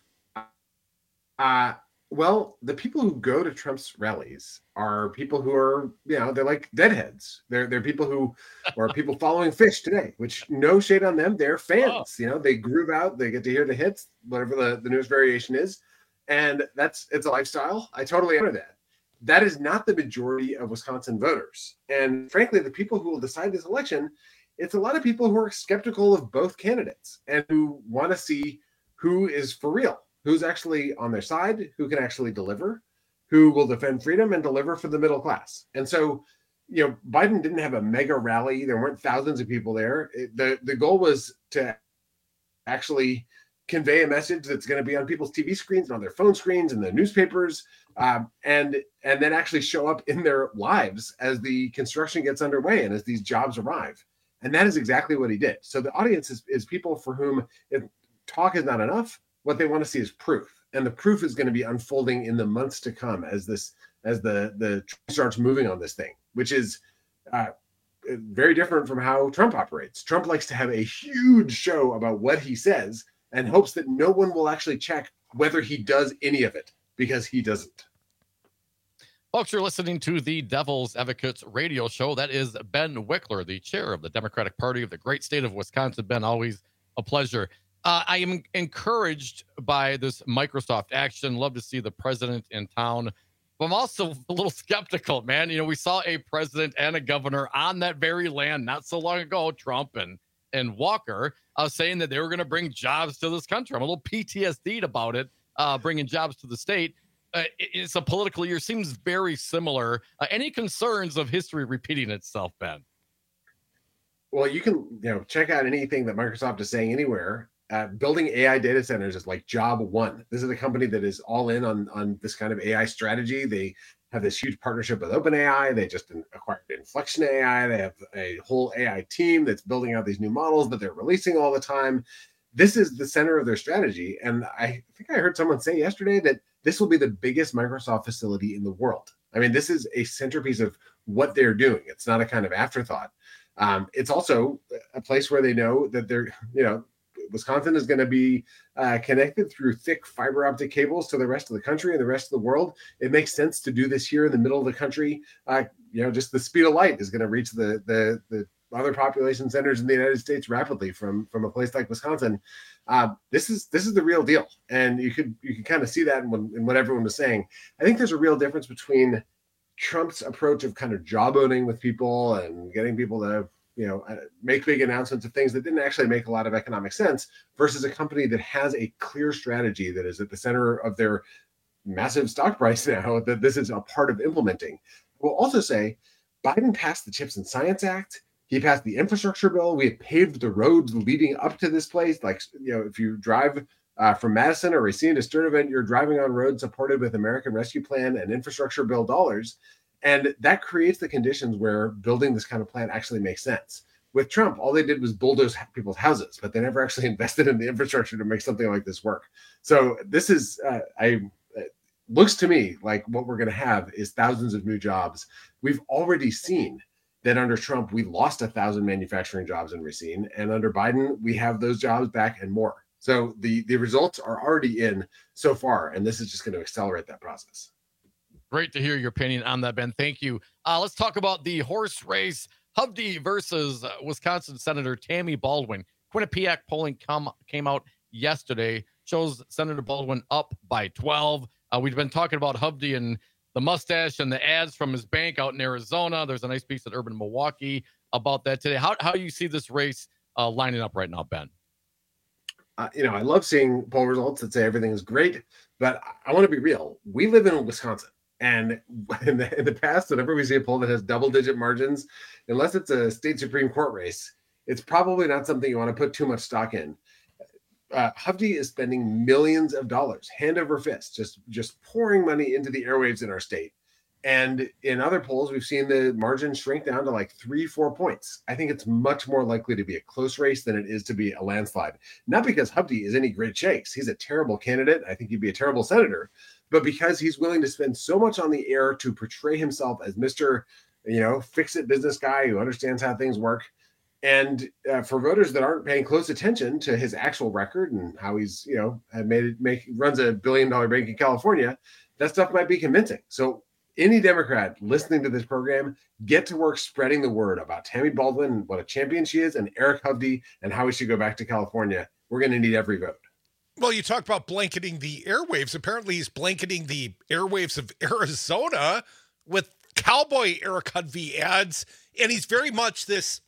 Well, the people who go to Trump's rallies are people who are, they're like deadheads. They're people who are people following Fish today, which no shade on them. They're fans. They groove out. They get to hear the hits, whatever the newest variation is. And it's a lifestyle. I totally honor that. That is not the majority of Wisconsin voters. And frankly, the people who will decide this election, it's a lot of people who are skeptical of both candidates and who want to see who is for real, who's actually on their side, who can actually deliver, who will defend freedom and deliver for the middle class. And so, Biden didn't have a mega rally. There weren't thousands of people there. The goal was to actually convey a message that's going to be on people's TV screens and on their phone screens and the newspapers, and then actually show up in their lives as the construction gets underway and as these jobs arrive. And that is exactly what he did. So the audience is people for whom, if talk is not enough, what they want to see is proof. And the proof is going to be unfolding in the months to come as the starts moving on this thing, which is very different from how Trump operates. Trump likes to have a huge show about what he says and hopes that no one will actually check whether he does any of it, because he doesn't. Folks, you're listening to the Devil's Advocates radio show. That is Ben Wickler, the chair of the Democratic Party of the great state of Wisconsin. Ben, always a pleasure. I am encouraged by this Microsoft action. Love to see the president in town. But I'm also a little skeptical, man. We saw a president and a governor on that very land not so long ago, Trump and Walker, saying that they were going to bring jobs to this country. I'm a little PTSD'd about it, bringing jobs to the state. It's a political year, seems very similar. Any concerns of history repeating itself, Ben? Well, you can check out anything that Microsoft is saying anywhere. Building AI data centers is like job one. This is a company that is all in on this kind of AI strategy. They have this huge partnership with OpenAI. They just acquired Inflection AI. They have a whole AI team that's building out these new models that they're releasing all the time. This is the center of their strategy. And I think I heard someone say yesterday that this will be the biggest Microsoft facility in the world. I mean, this is a centerpiece of what they're doing. It's not a kind of afterthought. It's also a place where they know that they're, Wisconsin is going to be connected through thick fiber optic cables to the rest of the country and the rest of the world. It makes sense to do this here in the middle of the country. Just the speed of light is going to reach the other population centers in the United States rapidly from a place like Wisconsin. This is the real deal, and you can kind of see that in what everyone was saying. I think there's a real difference between Trump's approach of kind of jawboning with people and getting people to make big announcements of things that didn't actually make a lot of economic sense versus a company that has a clear strategy that is at the center of their massive stock price now that this is a part of implementing. We'll also say Biden passed the CHIPS and Science Act. He passed the infrastructure bill. We have paved the roads leading up to this place. Like, if you drive from Madison or Racine to Sturtevant, you're driving on roads supported with American Rescue Plan and infrastructure bill dollars. And that creates the conditions where building this kind of plant actually makes sense. With Trump, all they did was bulldoze people's houses, but they never actually invested in the infrastructure to make something like this work. So this is, it looks to me like what we're going to have is thousands of new jobs. We've already seen that under Trump, we lost 1,000 manufacturing jobs in Racine, and under Biden, we have those jobs back and more. So the results are already in so far, and this is just going to accelerate that process. Great to hear your opinion on that, Ben. Thank you. Let's talk about the horse race. Hovde versus Wisconsin Senator Tammy Baldwin. Quinnipiac polling came out yesterday, shows Senator Baldwin up by 12. We've been talking about Hovde and the mustache and the ads from his bank out in Arizona. There's a nice piece at Urban Milwaukee about that today. How do you see this race lining up right now, Ben? I love seeing poll results that say everything is great, but I want to be real. We live in Wisconsin. And in the past, whenever we see a poll that has double-digit margins, unless it's a state Supreme Court race, it's probably not something you want to put too much stock in. Hovde is spending millions of dollars, hand over fist, just pouring money into the airwaves in our state. And in other polls, we've seen the margin shrink down to like 3-4 points. I think it's much more likely to be a close race than it is to be a landslide. Not because Hovde is any great shakes. He's a terrible candidate. I think he'd be a terrible senator. But because he's willing to spend so much on the air to portray himself as Mr. Fix-it business guy who understands how things work. And for voters that aren't paying close attention to his actual record and how he's, runs $1 billion bank in California, that stuff might be convincing. So any Democrat listening to this program, get to work spreading the word about Tammy Baldwin, what a champion she is, and Eric Hovde, and how we should go back to California. We're going to need every vote. Well, you talk about blanketing the airwaves. Apparently, he's blanketing the airwaves of Arizona with cowboy Eric Hovde ads, and he's very much this,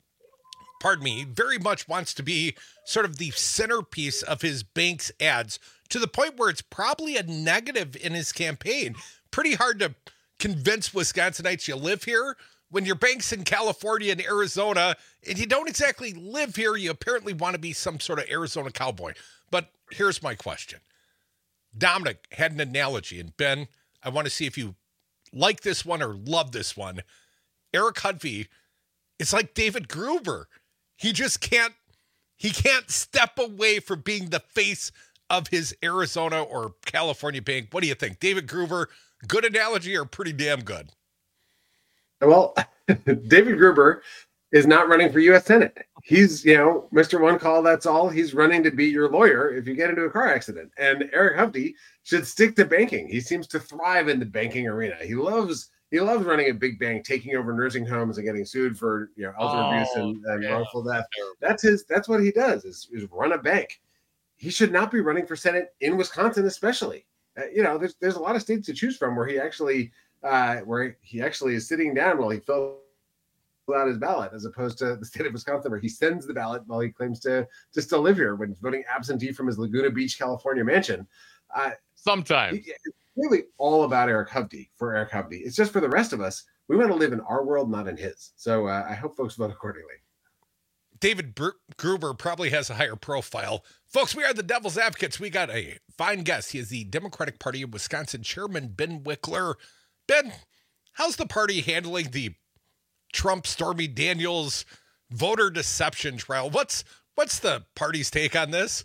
very much wants to be sort of the centerpiece of his bank's ads to the point where it's probably a negative in his campaign. Pretty hard to convince Wisconsinites you live here when your bank's in California and Arizona, and you don't exactly live here. You apparently want to be some sort of Arizona cowboy. But here's my question. Dominic had an analogy, and Ben, I want to see if you like this one or love this one. Eric Hovde, it's like David Gruber. He can't step away from being the face of his Arizona or California bank. What do you think? David Gruber, good analogy or pretty damn good? Well, David Gruber is not running for U.S. Senate. He's, Mr. One Call, that's all. He's running to be your lawyer if you get into a car accident. And Eric Hovde should stick to banking. He seems to thrive in the banking arena. He loves running a big bank, taking over nursing homes and getting sued for elder abuse and wrongful death. That's what he does is run a bank. He should not be running for Senate in Wisconsin, especially. there's a lot of states to choose from where he actually is sitting down while he fills out his ballot, as opposed to the state of Wisconsin where he sends the ballot while he claims to still live here when he's voting absentee from his Laguna Beach, California mansion. Sometimes it's really all about Eric Hovde for Eric Hovde. It's just for the rest of us. We want to live in our world, not in his. So I hope folks vote accordingly. David Gruber probably has a higher profile. Folks, we are the Devil's Advocates. We got a fine guest. He is the Democratic Party of Wisconsin Chairman Ben Wickler. Ben, how's the party handling the Trump Stormy Daniels voter deception trial? What's the party's take on this?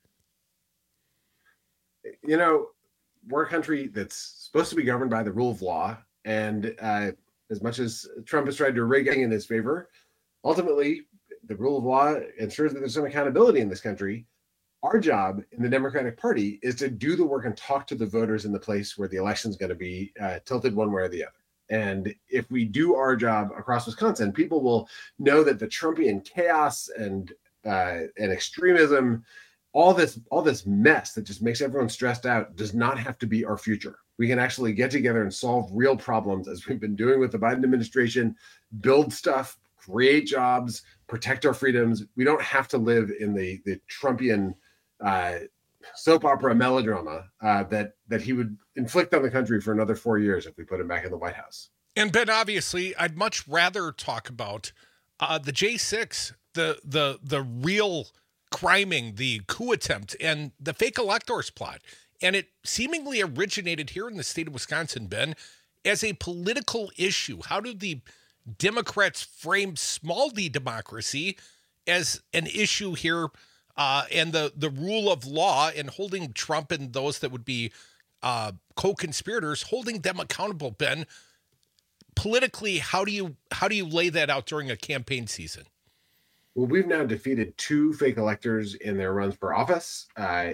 We're a country that's supposed to be governed by the rule of law. And as much as Trump has tried to rig in his favor, ultimately, the rule of law ensures that there's some accountability in this country. Our job in the Democratic Party is to do the work and talk to the voters in the place where the election is going to be tilted one way or the other. And if we do our job across Wisconsin, people will know that the Trumpian chaos and extremism, all this mess that just makes everyone stressed out, does not have to be our future. We can actually get together and solve real problems, as we've been doing with the Biden administration, build stuff, create jobs, protect our freedoms. We don't have to live in the Trumpian soap opera melodrama that he would inflict on the country for another 4 years if we put him back in the White House. And Ben, obviously, I'd much rather talk about the J6, the real criming, the coup attempt, and the fake electors plot. And it seemingly originated here in the state of Wisconsin, Ben, as a political issue. How do the Democrats frame small d democracy as an issue here, and the rule of law, and holding Trump and those that would be co-conspirators, holding them accountable? Ben, politically, how do you lay that out during a campaign season? Well, we've now defeated 2 fake electors in their runs for office,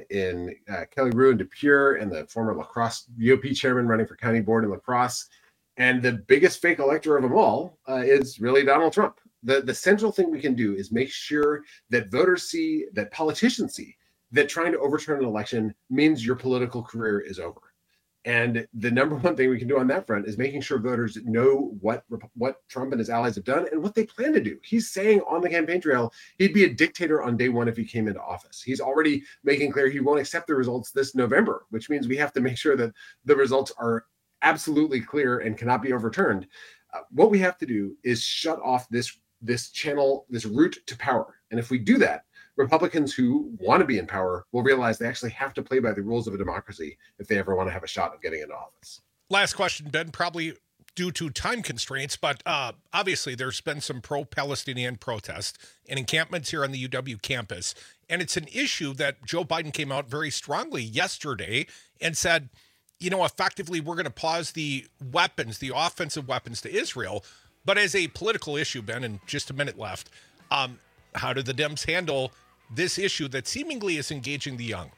in Kelly Rue and DePure, and the former La Crosse GOP chairman running for county board in La Crosse. And the biggest fake elector of them all is really Donald Trump. The central thing we can do is make sure that voters see, that politicians see, that trying to overturn an election means your political career is over. And the number one thing we can do on that front is making sure voters know what Trump and his allies have done and what they plan to do. He's saying on the campaign trail he'd be a dictator on day one if he came into office. He's already making clear he won't accept the results this November, which means we have to make sure that the results are absolutely clear and cannot be overturned. What we have to do is shut off this channel, this route to power. And if we do that, Republicans who want to be in power will realize they actually have to play by the rules of a democracy if they ever want to have a shot of getting into office. Last question, Ben, probably due to time constraints, but obviously there's been some pro-Palestinian protests and encampments here on the UW campus. And it's an issue that Joe Biden came out very strongly yesterday and said, effectively, we're going to pause the weapons, the offensive weapons to Israel. But as a political issue, Ben, and just a minute left, how do the Dems handle this issue that seemingly is engaging the young?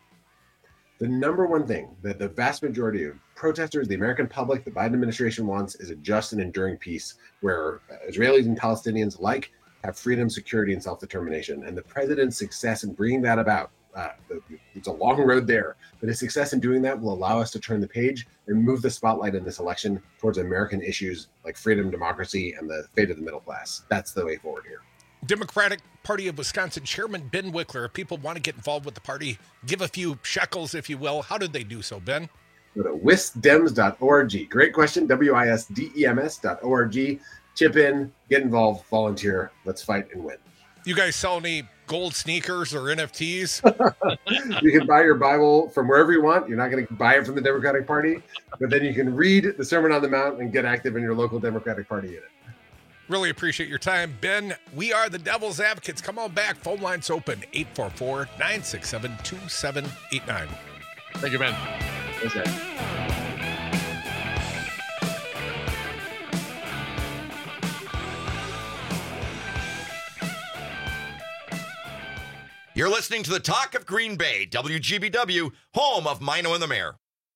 The number one thing that the vast majority of protesters, the American public, the Biden administration wants is a just and enduring peace where Israelis and Palestinians alike have freedom, security, and self-determination. And the president's success in bringing that about, it's a long road there, but his success in doing that will allow us to turn the page and move the spotlight in this election towards American issues like freedom, democracy, and the fate of the middle class. That's the way forward here. Democratic Party of Wisconsin Chairman Ben Wickler. If people want to get involved with the party, give a few shekels, if you will. How did they do so, Ben? Go to wisdems.org. Great question. WISDEMS.org. Chip in, get involved, volunteer. Let's fight and win. You guys sell any gold sneakers or NFTs? You can buy your Bible from wherever you want. You're not going to buy it from the Democratic Party, but then you can read the Sermon on the Mount and get active in your local Democratic Party unit. Really appreciate your time, Ben. We are the Devil's Advocates. Come on back. Phone lines open, 844-967-2789. Thank you, Ben. Thanks, guys. You're listening to the Talk of Green Bay, WGBW, home of Mino and the Mayor.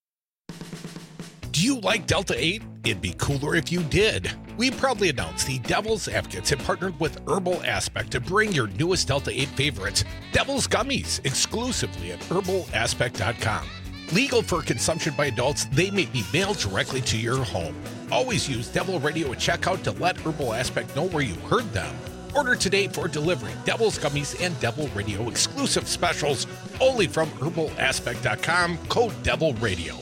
Do you like Delta 8? It'd be cooler if you did. We proudly announce the Devil's Advocates have partnered with Herbal Aspect to bring your newest Delta 8 favorites, Devil's Gummies, exclusively at herbalaspect.com. Legal for consumption by adults, they may be mailed directly to your home. Always use Devil Radio at checkout to let Herbal Aspect know where you heard them. Order today for delivery. Devil's Gummies and Devil Radio exclusive specials only from herbalaspect.com. Code Devil Radio.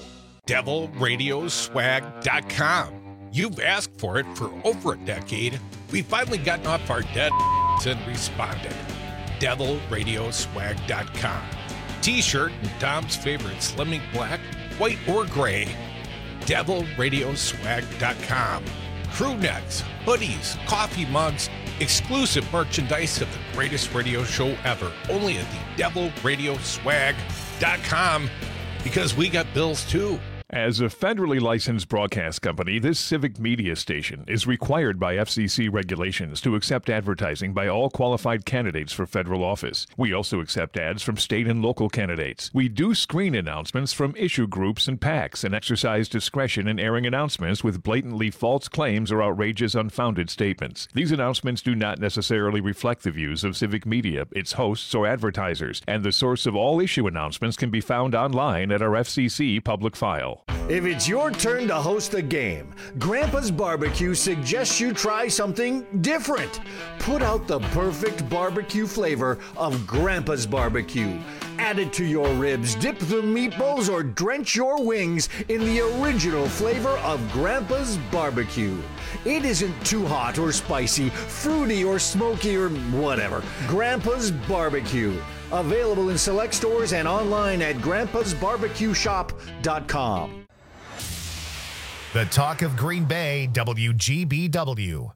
DevilRadioswag.com. You've asked for it for over a decade. We've finally gotten off our dead and responded. DevilRadioswag.com. T-shirt and Dom's favorite Slimming Black, white or gray. DevilRadioswag.com. Crew necks, hoodies, coffee mugs, exclusive merchandise of the greatest radio show ever. Only at the DevilRadioswag.com, because we got bills too. As a federally licensed broadcast company, this civic media station is required by FCC regulations to accept advertising by all qualified candidates for federal office. We also accept ads from state and local candidates. We do screen announcements from issue groups and PACs and exercise discretion in airing announcements with blatantly false claims or outrageous, unfounded statements. These announcements do not necessarily reflect the views of civic media, its hosts, or advertisers, and the source of all issue announcements can be found online at our FCC public file. If it's your turn to host a game, Grandpa's Barbecue suggests you try something different. Put out the perfect barbecue flavor of Grandpa's Barbecue. Add it to your ribs, dip the meatballs, or drench your wings in the original flavor of Grandpa's Barbecue. It isn't too hot or spicy, fruity or smoky or whatever. Grandpa's Barbecue. Available in select stores and online at grandpasbarbecueshop.com. The Talk of Green Bay, WGBW.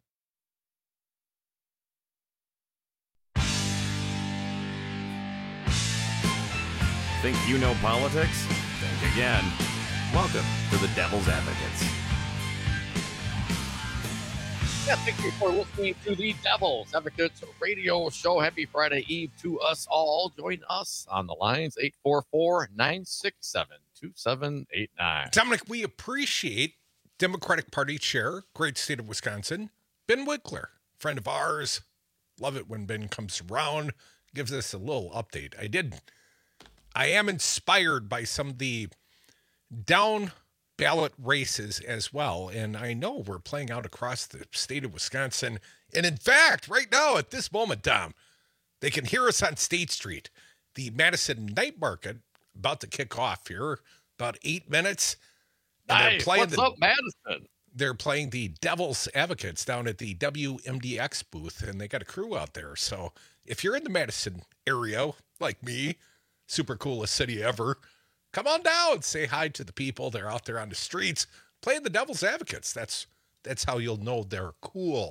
Think you know politics? Think again. Welcome to the Devil's Advocates. Yeah, thank you for listening to the Devil's Advocates radio show. Happy Friday Eve to us all. Join us on the lines, 844-967-2789. Dominic, we appreciate Democratic Party Chair, great state of Wisconsin, Ben Wickler, friend of ours. Love it when Ben comes around, gives us a little update. I am inspired by some of the down ballot races as well, and I know we're playing out across the state of Wisconsin. And in fact, right now at this moment, Dom, they can hear us on State Street. The Madison Night Market about to kick off here, about 8 minutes. Nice. What's up, Madison? They're playing the Devil's Advocates down at the WMDX booth, and they got a crew out there. So if you're in the Madison area, like me, super coolest city ever, come on down, say hi to the people. They're out there on the streets playing the Devil's Advocates. That's how you'll know they're cool.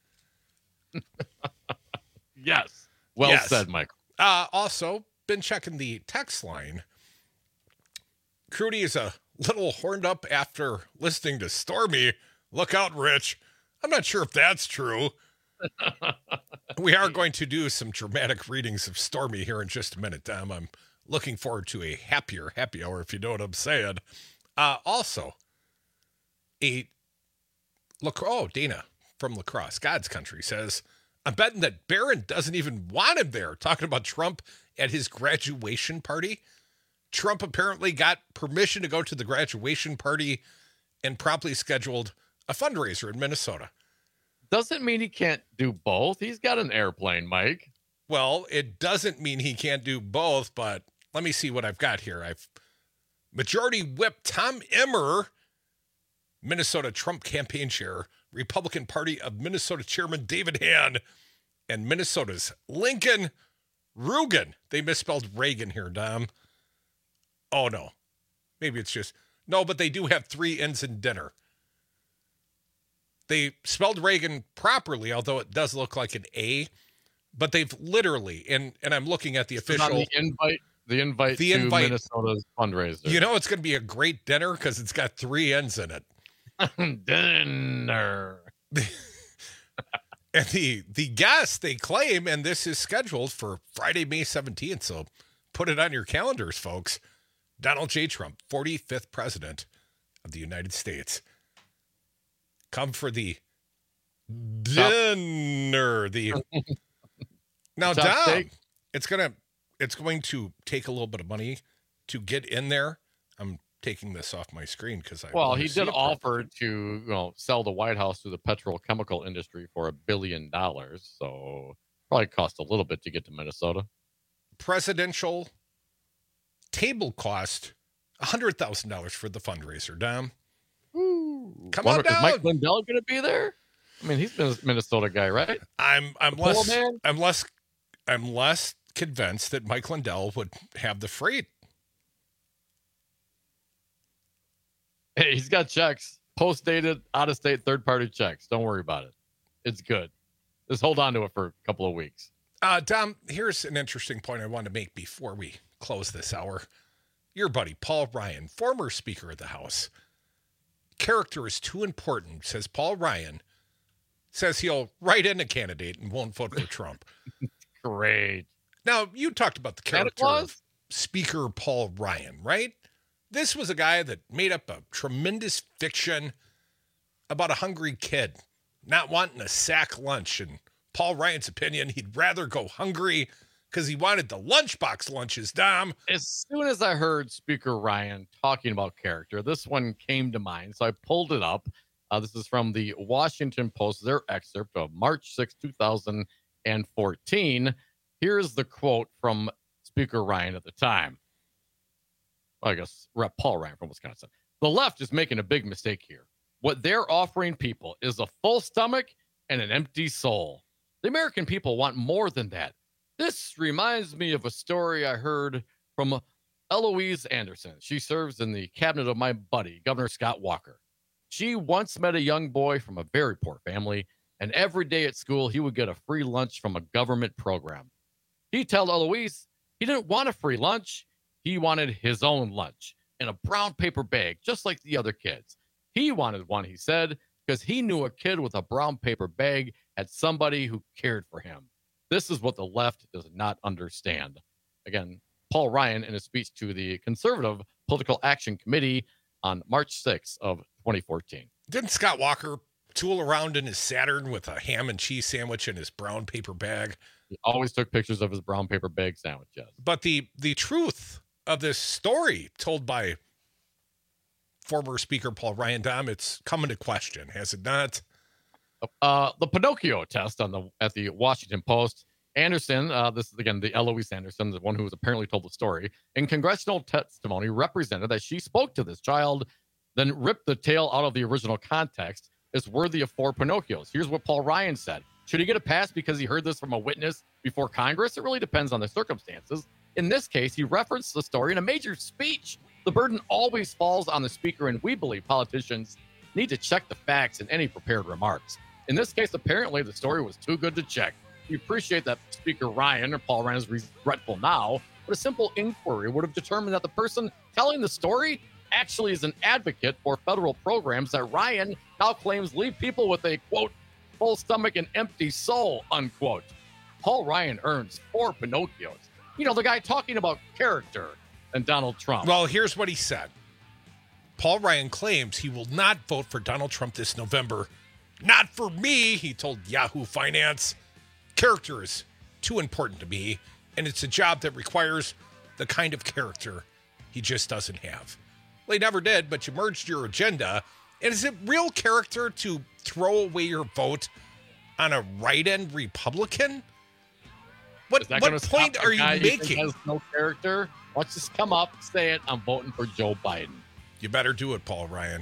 Yes. Well said, Michael. Also, been checking the text line. Crudy is a little horned up after listening to Stormy. Look out, Rich. I'm not sure if that's true. We are going to do some dramatic readings of Stormy here in just a minute, Tom. I'm looking forward to a happier happy hour, if you know what I'm saying. Also, Dana from La Crosse, God's country, says, I'm betting that Barron doesn't even want him there. Talking about Trump at his graduation party. Trump apparently got permission to go to the graduation party and promptly scheduled a fundraiser in Minnesota. Doesn't mean he can't do both. He's got an airplane, Mike. Well, it doesn't mean he can't do both, but let me see what I've got here. I've Majority Whip Tom Emmer, Minnesota Trump campaign chair, Republican Party of Minnesota Chairman David Hand, and Minnesota's Lincoln Rugen. They misspelled Reagan here, Dom. Oh, no. Maybe it's just... No, but they do have 3 N's in dinner. They spelled Reagan properly, although it does look like an A. But they've literally, and I'm looking at the official... The invite to Minnesota's fundraiser. You know it's going to be a great dinner because it's got 3 N's in it. Dinner. And the guest, they claim, and this is scheduled for Friday, May 17th, so put it on your calendars, folks. Donald J. Trump, 45th president of the United States. Come for the dinner. Now, Dom, it's going to take a little bit of money to get in there. I'm taking this off my screen because Well, he did offer to sell the White House to the petrochemical industry for $1 billion. So probably cost a little bit to get to Minnesota. Presidential table cost $100,000 for the fundraiser, Dom. Come on down. Is Mike Lindell going to be there? I mean, he's been a Minnesota guy, right? I'm less convinced that Mike Lindell would have the freight. Hey, he's got checks, post-dated, out-of-state, third-party checks. Don't worry about it. It's good. Just hold on to it for a couple of weeks. Dom, here's an interesting point I want to make before we close this hour. Your buddy, Paul Ryan, former Speaker of the House. Character is too important, says Paul Ryan. Says he'll write in a candidate and won't vote for Trump. Great. Now, you talked about the character of Speaker Paul Ryan, right? This was a guy that made up a tremendous fiction about a hungry kid not wanting a sack lunch. And Paul Ryan's opinion, he'd rather go hungry because he wanted the lunchbox lunches, Dom. As soon as I heard Speaker Ryan talking about character, this one came to mind. So I pulled it up. This is from the Washington Post, their excerpt of March 6, 2014. Here's the quote from Speaker Ryan at the time. Well, I guess Rep. Paul Ryan from Wisconsin. The left is making a big mistake here. What they're offering people is a full stomach and an empty soul. The American people want more than that. This reminds me of a story I heard from Eloise Anderson. She serves in the cabinet of my buddy, Governor Scott Walker. She once met a young boy from a very poor family, and every day at school, he would get a free lunch from a government program. He told Eloise he didn't want a free lunch. He wanted his own lunch in a brown paper bag, just like the other kids. He wanted one, he said, because he knew a kid with a brown paper bag had somebody who cared for him. This is what the left does not understand. Again, Paul Ryan in a speech to the Conservative Political Action Committee on March 6th of 2014. Didn't Scott Walker tool around in his Saturn with a ham and cheese sandwich in his brown paper bag? He always took pictures of his brown paper bag sandwiches. But the truth of this story told by former Speaker Paul Ryan, Dom, it's come into question, has it not? The Pinocchio test at the Washington Post. Anderson, this is again the Eloise Anderson, the one who was apparently told the story, in congressional testimony represented that she spoke to this child, then ripped the tale out of the original context. Is worthy of 4 Pinocchios. Here's what Paul Ryan said. Should he get a pass because he heard this from a witness before Congress? It really depends on the circumstances. In this case, he referenced the story in a major speech. The burden always falls on the speaker, and we believe politicians need to check the facts in any prepared remarks. In this case, apparently the story was too good to check. We appreciate that Speaker Ryan, or Paul Ryan, is regretful now, but a simple inquiry would have determined that the person telling the story actually is an advocate for federal programs that Ryan now claims leave people with a, quote, full stomach and empty soul, unquote. Paul Ryan earns 4 Pinocchios. You know, the guy talking about character and Donald Trump. Well, here's what he said. Paul Ryan claims he will not vote for Donald Trump this November. Not for me, he told Yahoo Finance. Character is too important to me, and it's a job that requires the kind of character he just doesn't have. Well, he never did, but you merged your agenda. And is it real character to throw away your vote on a right-end Republican? What point are you making? Has no character. Let's just come up, say it. I'm voting for Joe Biden. You better do it, Paul Ryan.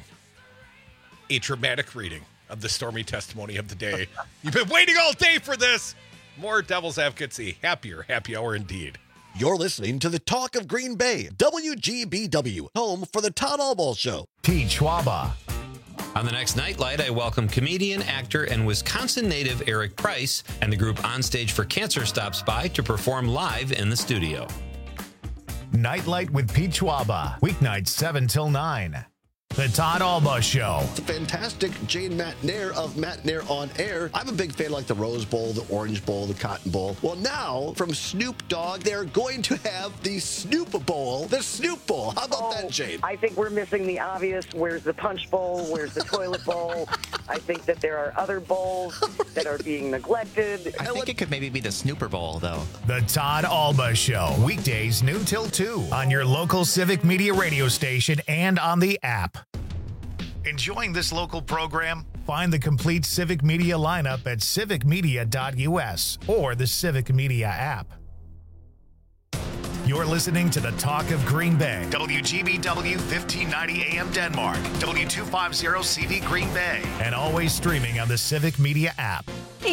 A dramatic reading of the stormy testimony of the day. You've been waiting all day for this. More Devil's Advocates, a happier happy hour indeed. You're listening to the Talk of Green Bay, WGBW, home for the Todd Albaugh Show. Pete Schwaba. On the next Nightlight, I welcome comedian, actor, and Wisconsin native Eric Price, and the group Onstage for Cancer stops by to perform live in the studio. Nightlight with Pete Schwaba, weeknights 7 till 9. The Todd Albaugh Show. The fantastic Jane McNair of McNair on Air. I'm a big fan, like the Rose Bowl, the Orange Bowl, the Cotton Bowl. Well, now, from Snoop Dogg, they're going to have the Snoop Bowl. The Snoop Bowl. How about that, Jane? I think we're missing the obvious. Where's the Punch Bowl? Where's the Toilet Bowl? I think that there are other bowls that are being neglected. I think it could maybe be the Snooper Bowl, though. The Todd Alba Show, weekdays noon till 2 on your local Civic Media radio station and on the app. Enjoying this local program? Find the complete Civic Media lineup at civicmedia.us or the Civic Media app. You're listening to the Talk of Green Bay, WGBW 1590 AM Denmark, W250 CD Green Bay, and always streaming on the Civic Media app.